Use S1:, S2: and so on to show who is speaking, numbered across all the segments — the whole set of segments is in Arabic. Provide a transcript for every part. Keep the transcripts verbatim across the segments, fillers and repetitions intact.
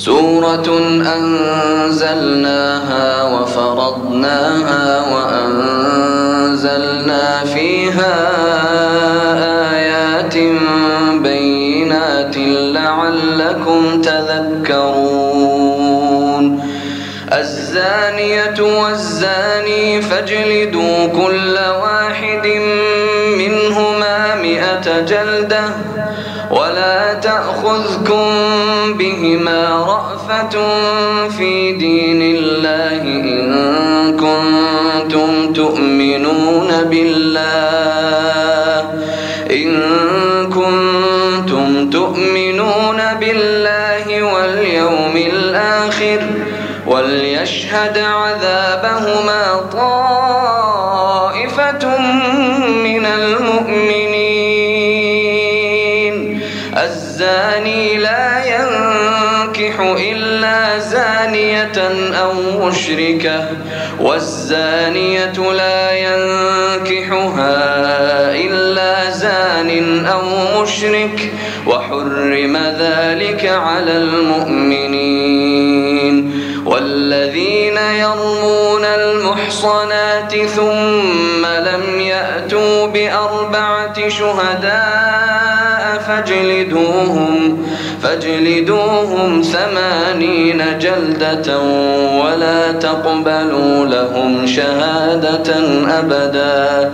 S1: سورة أنزلناها وفرضناها وأنزلنا فيها آيات بينات لعلكم تذكرون الزانية والزاني فاجلدوا كل واحد منهما مئة جلدة ولا تأخذكم بهما رأفة في دين الله إن كنتم تؤمنون بالله إن كنتم تؤمنون بالله واليوم الآخر وليشهد عذابهما طائفة من المؤمنين الزاني لا ينكح إلا زانية أو مشركة والزانية لا ينكحها إلا زان أو مشرك وحرم ذلك على المؤمنين والذين يرمون المحصنات ثم لم يأتوا بأربعة شهداء فاجلدوهم فاجلدوهم ثمانين جلدة ولا تقبلوا لهم شهادة أبدا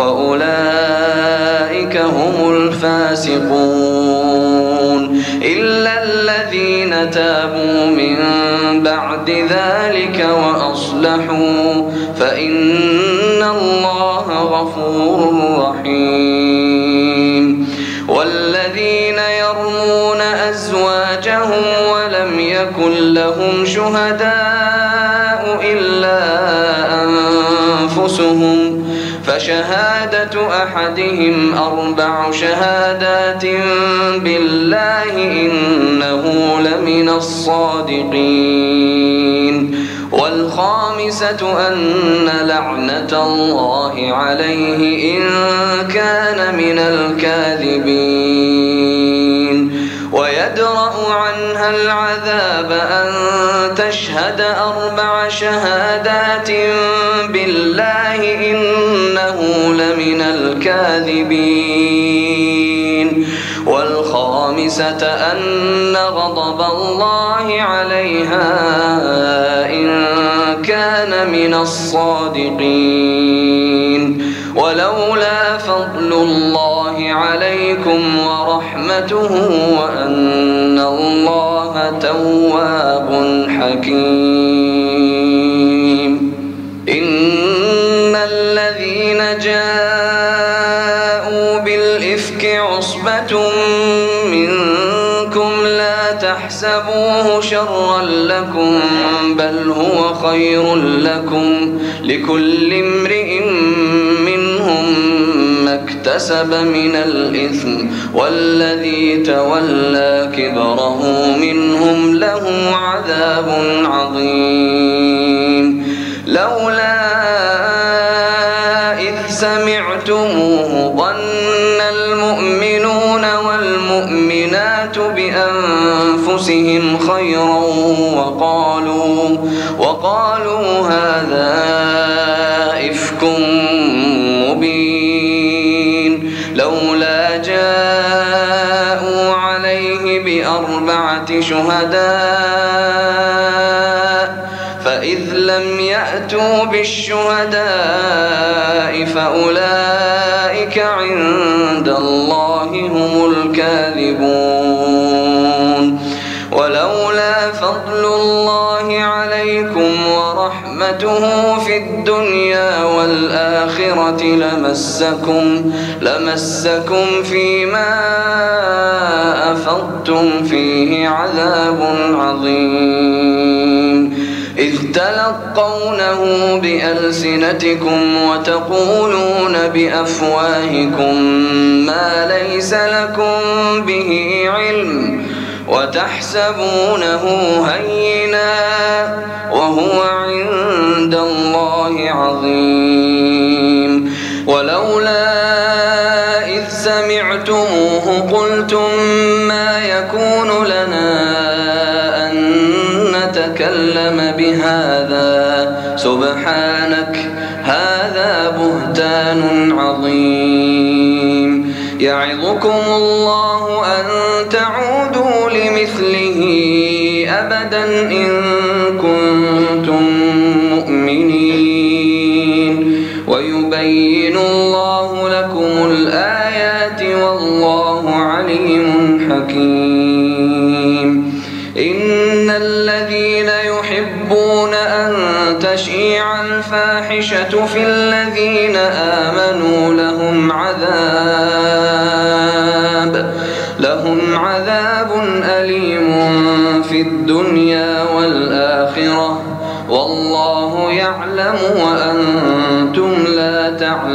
S1: وأولئك هم الفاسقون إلا الذين تابوا من بعد ذلك وأصلحوا فإن الله غفور رحيم والذين يرمون أزواجهم ولم يكن لهم شهداء إلا أنفسهم فشهادة أحدهم أربع شهادات بالله إنه لمن الصادقين والخامسة أن لعنة الله عليه إن كان من الكاذبين ويدرأ عنها العذاب أن تشهد أربع شهادات بالله إنه لمن الكاذبين والخامسة أن غضب الله عليها إن كان من الصادقين ولولا فضل الله عليكم ورحمته وأن الله تواب حكيم إن الذين جاءوا بالإفك عصبة منكم لا تحسبوه شرا لكم بل هو خير لكم لكل امرئ منهم ما اكتسب من الإثم والذي تولى كبره منهم له عذاب عظيم لولا إذ سمعتموه ظن المؤمنون والمؤمنات بأنفسهم خيرا وقالوا وقالوا هذا إفك مبين لولا جاءوا عليه بأربعة شهداء فإذ لم يأتوا بالشهداء فأولئك عند الله هم الكاذبون ولولا فضل الله عليكم ورحمته في الدنيا والآخرة لمسكم لمسكم فيما أفضتم فيه عذاب عظيم إذ تلقونه بألسنتكم وتقولون بأفواهكم ما ليس لكم به علم وتحسبونه هينا وهو عند الله عظيم ولولا إذ سمعتموه قلتم ما يكون لنا أن يتكلم بهذا سبحانك هذا بهتان عظيم. يعظكم الله أن تعودوا لمثله أبدا إن كنتم مؤمنين ويبين الله لكم الآيات والله عليم حكيم. إن الذين يحبون أن تشيع الفاحشة في الذين آمنوا لهم عذاب لهم عذاب أليم في الدنيا والآخرة والله يعلم وأنتم لا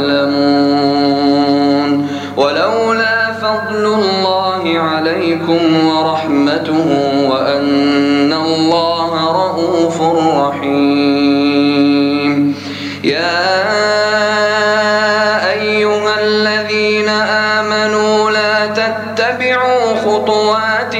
S1: تعلمون. ولولا فضل الله عليكم ورحمته وأن الله رءوف رحيم. يا أيها الذين آمنوا لا تتبعوا خطوات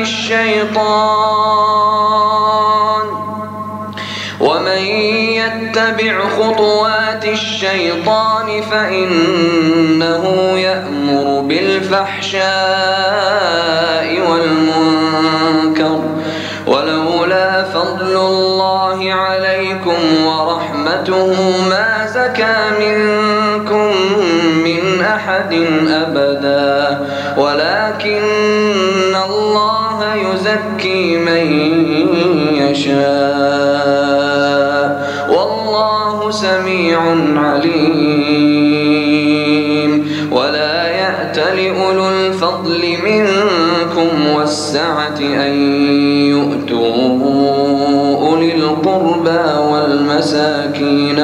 S1: الشيطان ومن يتبع خطوات الشيطان فإنه يأمر بالفحشاء والمنكر ولولا فضل الله عليكم ورحمته ما زكى منكم من أحد أبدا ولكن الله يزكي من يشاء والله سميع عليم. ولا يأتل أولو الفضل منكم والسعة أن يؤتوا أولي القربى والمساكين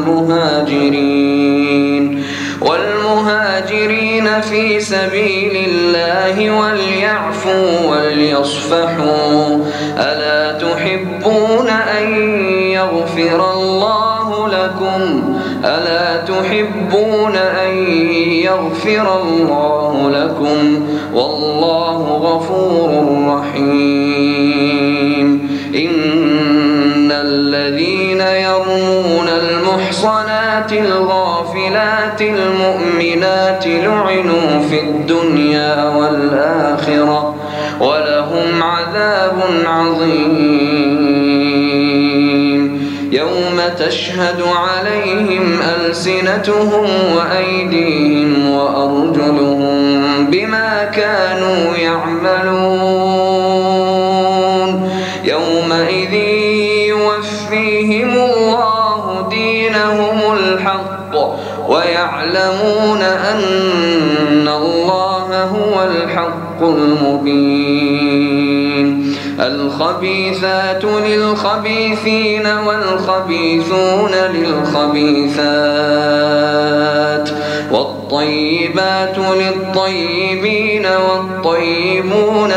S1: والمهاجرين والمهاجرين في سبيل الله وليعفوا وليصفحوا ألا تحبون أن يغفر الله لكم ألا تحبون أن يغفر الله لكم والله غفور رحيم. إن الذين يرمون المحصنات الغافلات المؤمنات لعنوا في الدنيا والآخرة ولهم عذاب عظيم. يوم تشهد عليهم ألسنتهم وأيديهم وأرجلهم بما كانوا يعملون يومئذ يوفيهم الله دينهم الحق ويعلمون أن الله هو الحق المبين. الخبيثات للخبيثين والخبيثون للخبيثات والطيبات للطيبين والطيبون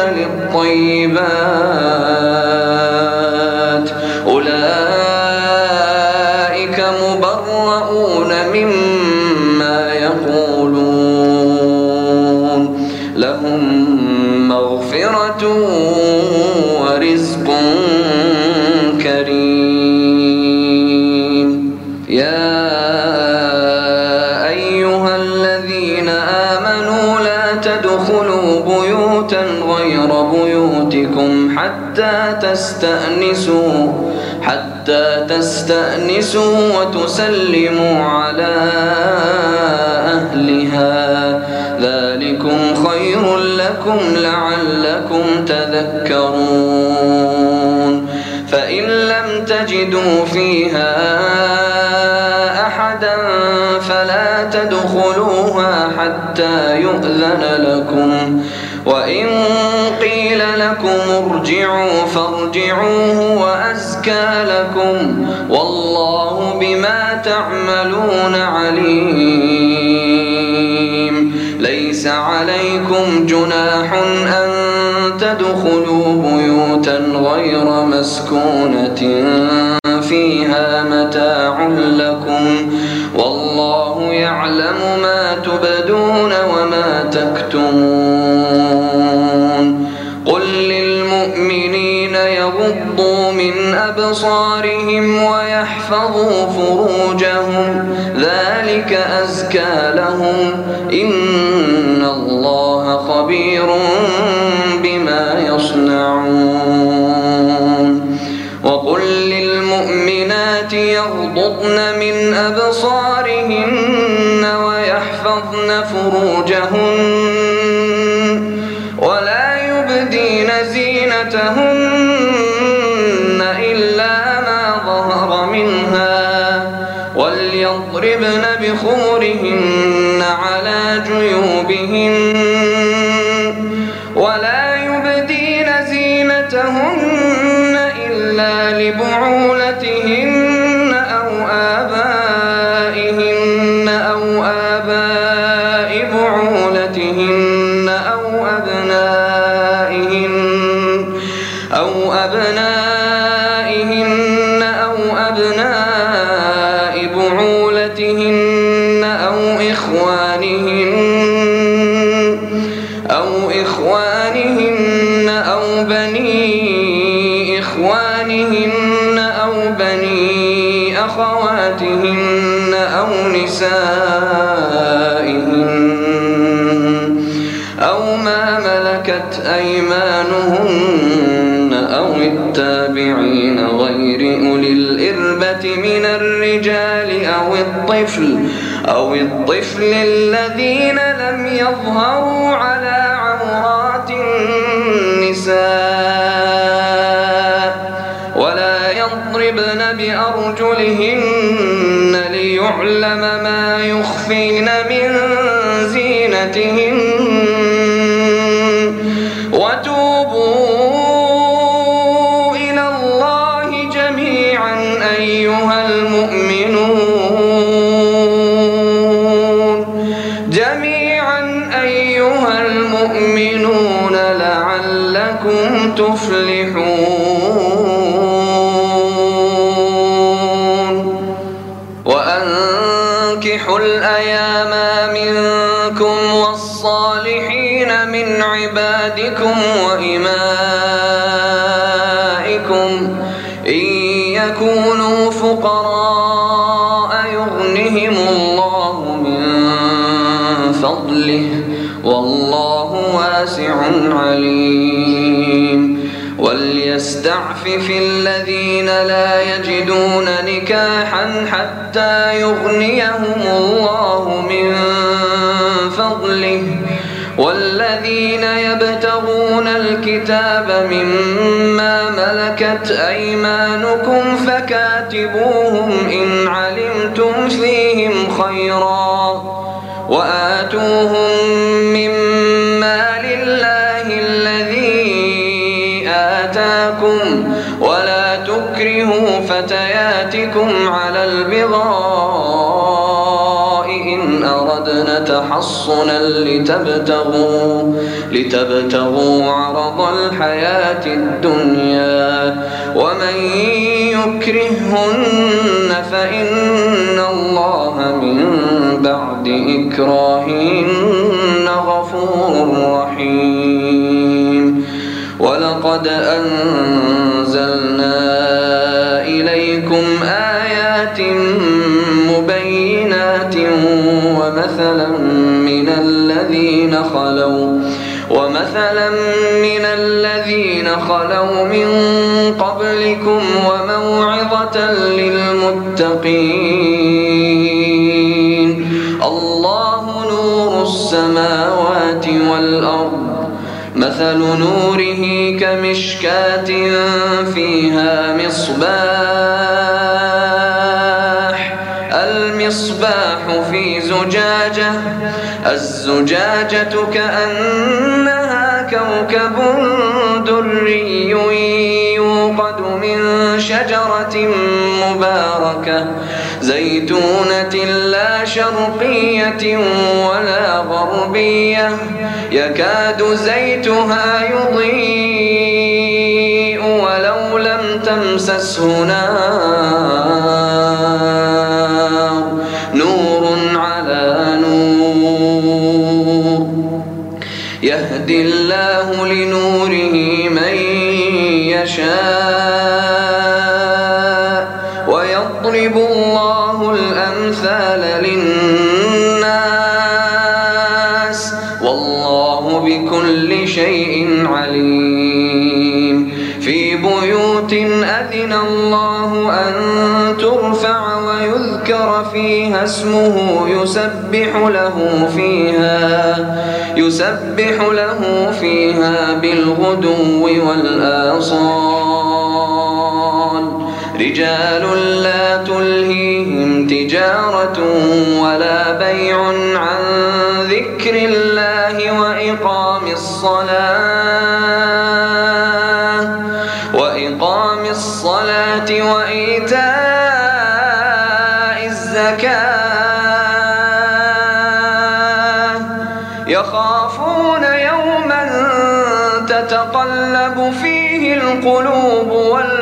S1: للطيبات أولئك مبرؤون مما يقولون لهم مغفرة ورزق كريم. يا أيها الذين آمنوا لا تدخلوا بيوتا غير بيوتكم حتى تستأنسوا حتى تستأنسوا وتسلموا على أهلها ذلكم خير لكم لعلكم تذكرون. فإن لم تجدوا فيها أحدا فلا تدخلوها حتى يؤذن لكم وإن قيل لكم ارجعوا فارجعوا هو أزكى لكم والله بما تعملون عليم. ليس عليكم جناح أن تدخلوا بيوتا غير مسكونة فيها متاع لكم والله يعلم ما تبدون وما تكتمون. قل للمؤمنين يغضوا يغضوا من أبصارهم ويحفظوا فروجهم ذلك أزكى لهم إن الله خبير بما يصنعون وقل للمؤمنات يغضضن من أبصارهن ويحفظن فروجهن ولا يبدين زينتهن إلا ما ظهر منها وليضربن بخمرهن على جيوبهن ولا يبدين زينتهن إلا لبعولتهن أو آبائهن أو آباء بعولتهن أو أبنائهن أو أبنائهن أو أبناء بعولتهن أو إخوانهن أو إخوانهن أو بني إخوانهن أو بني أخواتهن أو نسائهن أو ما ملكت أيمانهن أو التابعين غير أولي الإربة من الرجال أو الطفل أو الطفل الذين لم يظهروا على عورات النساء ولا يضربن بأرجلهن ليعلم ما يخفين من زينتهن وتوبوا إلى الله جميعا أيها المؤمنون جميعا أيها المؤمنون لعلكم تفلحون وأنكحوا الأيام منكم والصالحين من عبادكم وإمائكم إن يكونوا فقراء يغنهم الله من فضله والله واسع عليم وليستعفف الذين لا يجدون نكاحا حتى يغنيهم الله من فضله والذين يبتغون الكتاب مما ملكت أيمانكم فكاتبوهم إن علمتم فيهم خيرا وآتوهم مما لله الذي آتاكم ولا تكرهوا فتياتكم على البغاء إن أردنا تحصنا لتبتغوا, لتبتغوا عرض الحياة الدنيا ومن يكرههن فإن الله من بعد إكراههن غفور رحيم ولقد أنزلنا إليكم آيات مبينات ومثلا من الذين خلوا ومثلا من الذين خلوا من قبلكم وموعظة للمتقين الله نور السماوات والأرض مثل نوره كمشكاة فيها مصباح المصباح في زجاجة الزجاجة كأنها كوكب دري يوقد من شجرة مباركة زيتونة لا شرقية ولا غربية يكاد زيتها يضيء ولو لم تمسسه نار نور على نور يهدي الله لنوره من يشاء بيوت أذن الله أن ترفع ويذكر فيها اسمه يسبح له فيها يسبح له فيها بالغدو والآصال رجال لا تلهيهم تجارة ولا بيع عن ذكر الله وإقام الصلاة وإقام الصلاة وإيتاء الزكاة يخافون يوما تتقلب فيه القلوب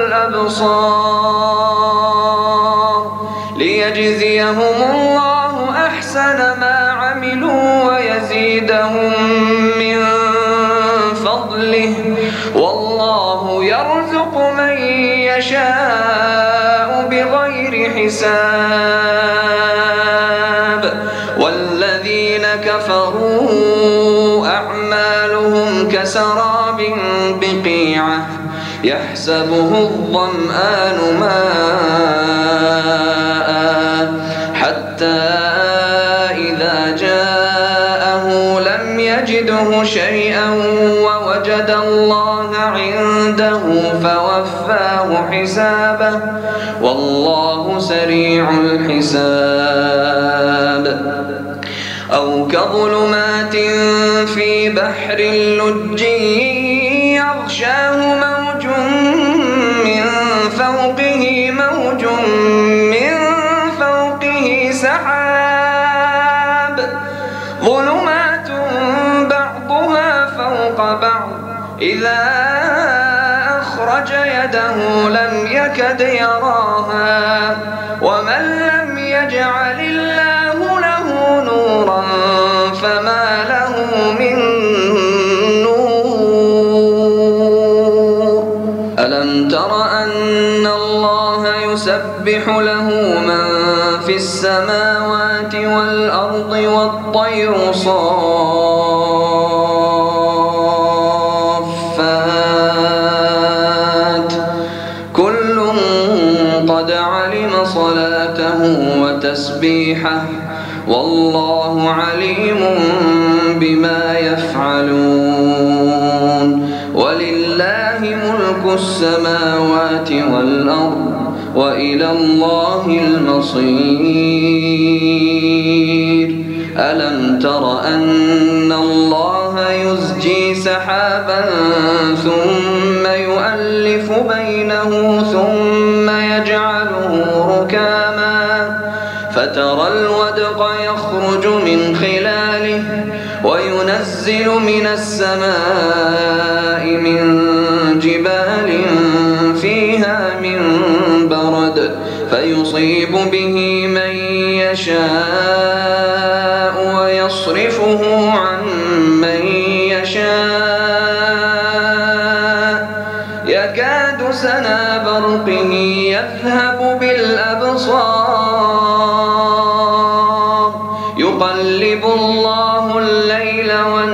S1: والأبصار ليجزيهم الله أحسن ما عملوا ويزيدهم من فضله والله يرزق من يشاء بغير حساب والذين كفروا أعمالهم كسراب بقيعة يحسبه الظمآن ماء حتى إذا جاءه لم يجده شيئا ووجد الله عنده فوفاه حسابه والله سريع الحساب أو كظلمات في بحر لج يغشاه موج من فوقه موج من فوقه سحاب ظلمات بعضها فوق بعض إذا أخرج يده لم يكد يراها ومن لم يجعل الله له نورا فما له من نور ألم تر أن الله يسبح له من في السماوات والأرض والطير صافات كل قد علم صلاته وتسبيحه والله عليم بما يفعلون ولله ملك السماوات والأرض وإلى الله المصير ألم تر أن الله يزجي سحابا ثم يؤلف بينه ثم يجعله ركاما فترى الودق يخرج من خلاله وينزل من السماء من جبال فيها من برد فيصيب به من يشاء ويصرفه عن من يشاء يكاد سنا برقه يذهب بالأبصار يقلب الله الليل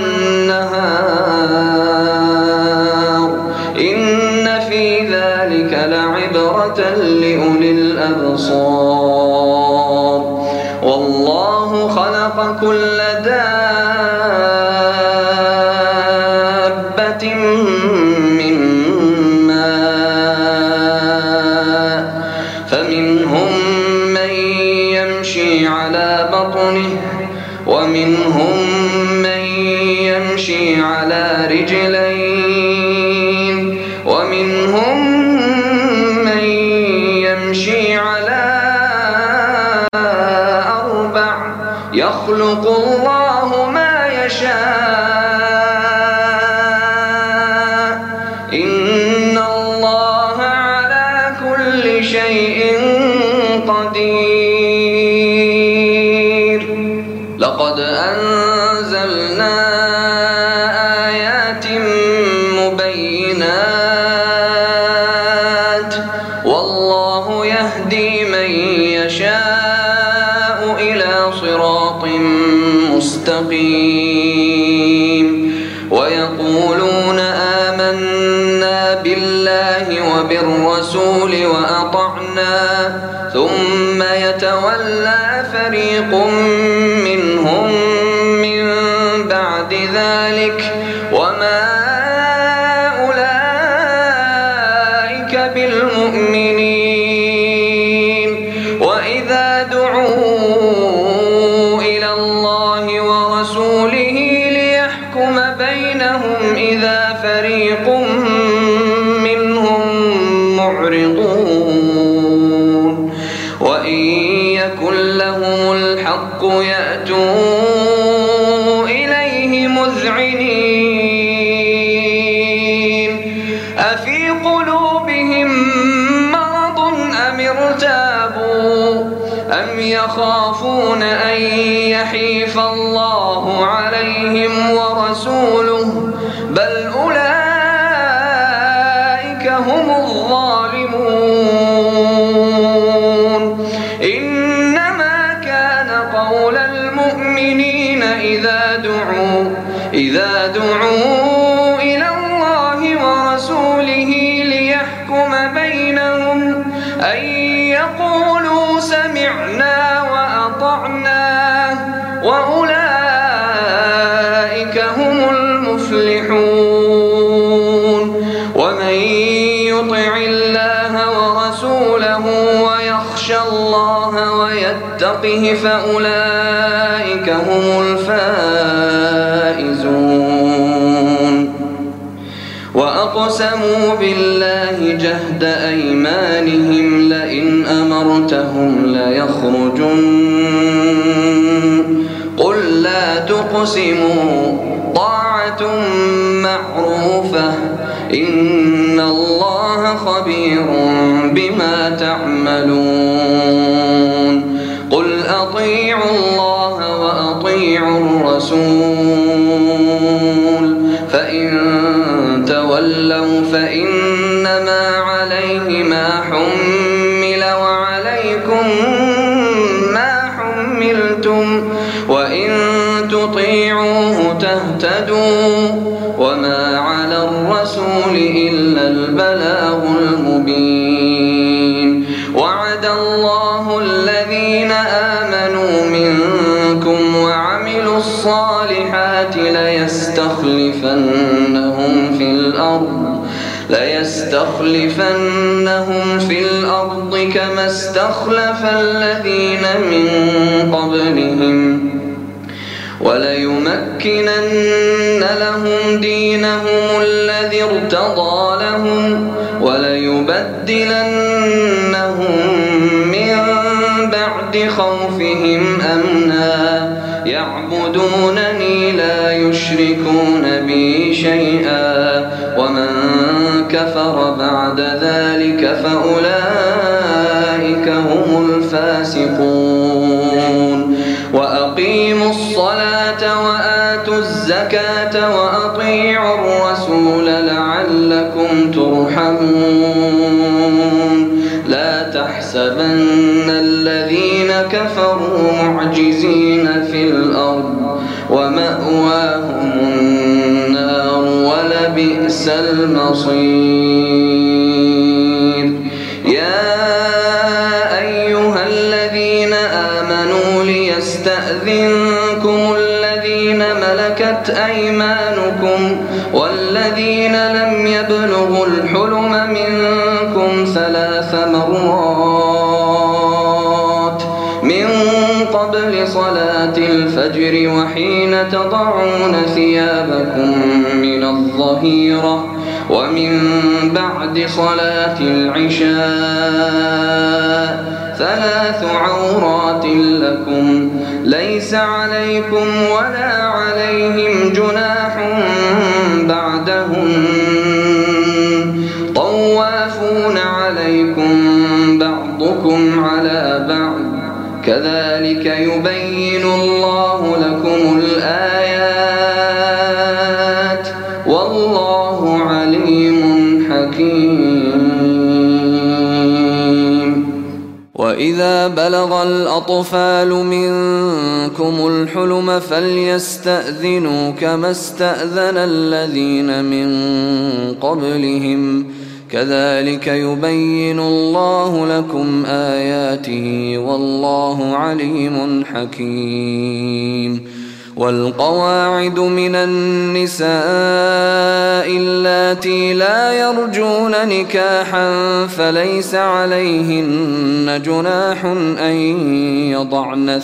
S1: والنهار إن في ذلك لعبرة لأولي الأبصار والله خلق كل دابة من ماء فمنهم من يمشي على بطنه ومنهم من يمشي على رجلين ومنهم من يمشي على أربع يخلق الله ما يشاء إن الله على كل شيء قدير لقد أنزلنا آيات مبينات والله يهدي من يشاء إلى صراط مستقيم ويقولون آمنا بالله وبالرسول وأطعنا ثم يتولى فريق منهم من بعد ذلك وما أولئك بالمؤمنين وإذا دعوا إلى الله ورسوله ليحكم بينهم إذا فريق منهم معرضون وإن يكن لهم الحق يأتوا إليه مذعنين أفي قلوبهم مرض أم ارتابوا أم يخافون أن يحيف الله عليهم ورسوله بل أولئك هم الظالمون إنما كان قول المؤمنين إذا دعوا إذا دعوا إلى الله ورسوله ليحكم بينهم أن يقولوا سمعنا وأطعنا وأولئك هم المفلحون ومن يطع الله ورسوله ويخشى الله ويتقه فأولئك هم الفائزون وأقسموا بالله جهد أيمانهم لئن أمرتهم ليخرجن قل لا تقسموا طاعة معروفة إن الله خبير بما تعملون قل أطيعوا الله وأطيعوا الرسول فإن تولوا فإنما عليه ما حمل وعليكم ما حملتم وإن تطيعوه تهتدوا وما على الرسول إلا البلاغ المبين وعد الله الذين آمنوا منكم وعملوا الصالحات ليستخلفنهم في الأرض ليستخلفنهم في الأرض كما استخلف الذين من قبلهم وليمكنن لهم دينهم الذي ارتضى لهم وليبدلنهم من بعد خوفهم أمنا يعبدونني لا يشركون بي شيئا ومن كفر بعد ذلك فأولئك هم الفاسقون وأقيموا الصلاة وآتوا الزكاة وأطيعوا الرسول لعلكم ترحمون لا تحسبن الذين كفروا معجزين في الأرض ومأواهم النار ولبئس المصير يا أيها الذين آمنوا ليستأذنكم الذين ملكت أيمانكم والذين لم يبلغوا الحلم منكم ثلاث مرات من قبل صلاة الفجر وحين تضعون ثيابكم من الظهيرة ومن بعد صلاة العشاء ثلاث عورات لكم ليس عليكم ولا عليهم جناح بعدهم طوافون عليكم بعضكم على بعض كذلك يبين الله لكم الآيات والله عليم حكيم. وإذا بلغ الأطفال منكم الحلم فليستأذنوا كما استأذن الذين من قبلهم كذلك يبين الله لكم آياته والله عليم حكيم. والقواعد من النساء اللاتي لا يرجون نكاحا فليس عليهن جناح أن يضعن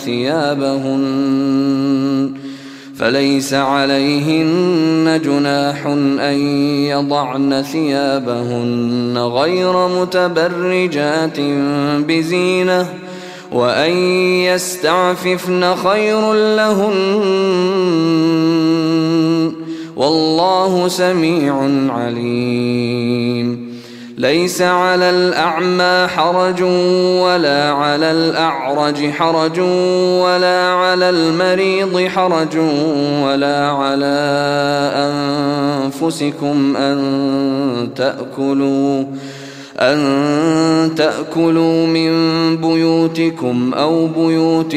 S1: ثيابهن فليس عليهن جناح أن يضعن ثيابهن غير متبرجات بزينة وأن يستعففن خير لهن والله سميع عليم. ليس على الأعمى حرج ولا على الأعرج حرج ولا على المريض حرج ولا على أنفسكم أن تأكلوا أن تأكلوا من بيوتكم أو بيوت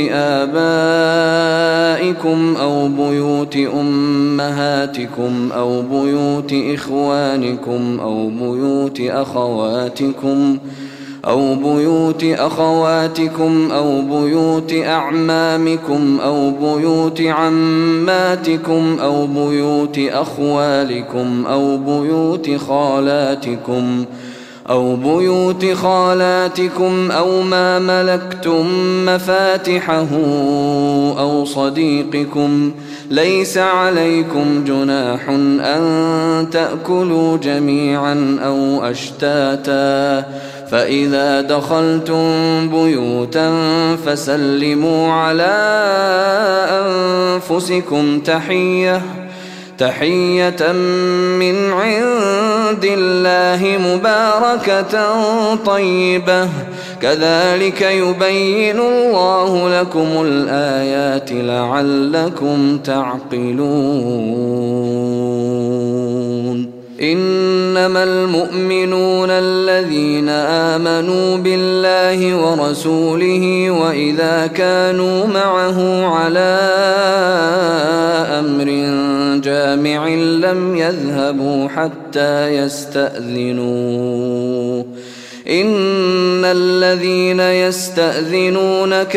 S1: آبائكم أو بيوت أمهاتكم أو بيوت إخوانكم أو بيوت أخواتكم أو بيوت أخواتكم أو بيوت أعمامكم أو بيوت عماتكم أو بيوت أخوالكم أو بيوت خالاتكم أو بيوت خالاتكم أو ما ملكتم مفاتحه أو صديقكم ليس عليكم جناح أن تأكلوا جميعا أو أشتاتا فإذا دخلتم بيوتا فسلموا على أنفسكم تحية تحية من عند الله مباركة طيبة كذلك يبين الله لكم الآيات لعلكم تعقلون. إنما المؤمنون الذين آمنوا بالله ورسوله وإذا كانوا معه على أمر جامع لم يذهبوا حتى يستأذنوه إن الذين يستأذنونك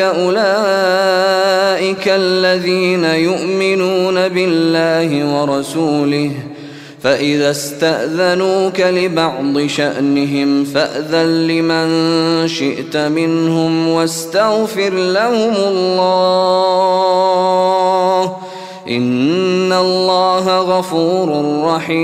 S1: أولئك الذين يؤمنون بالله ورسوله فإذا استأذنوك لبعض شأنهم فأذن لمن شئت منهم واستغفر لهم الله إن الله غفور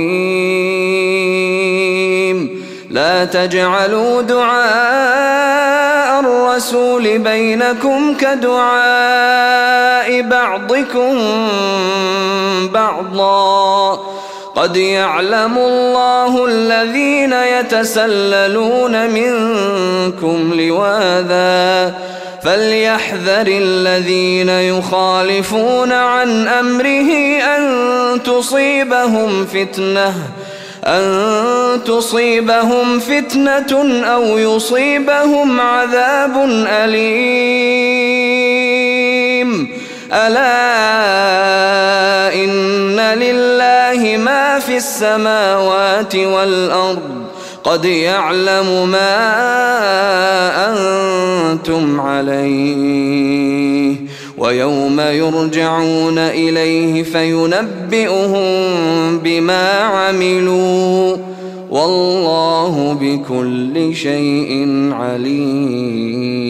S1: رحيم. لا تجعلوا دعاء الرسول بينكم كدعاء بعضكم بعضا قد يعلم الله الذين يتسللون منكم لواذا فليحذر الذين يخالفون عن أمره أن تصيبهم فتنة أن تصيبهم فتنة أو يصيبهم عذاب أليم. ألا إن لله ما في السماوات والأرض قد يعلم ما أنتم عليه ويوم يرجعون إليه فينبئهم بما عملوا والله بكل شيء عليم.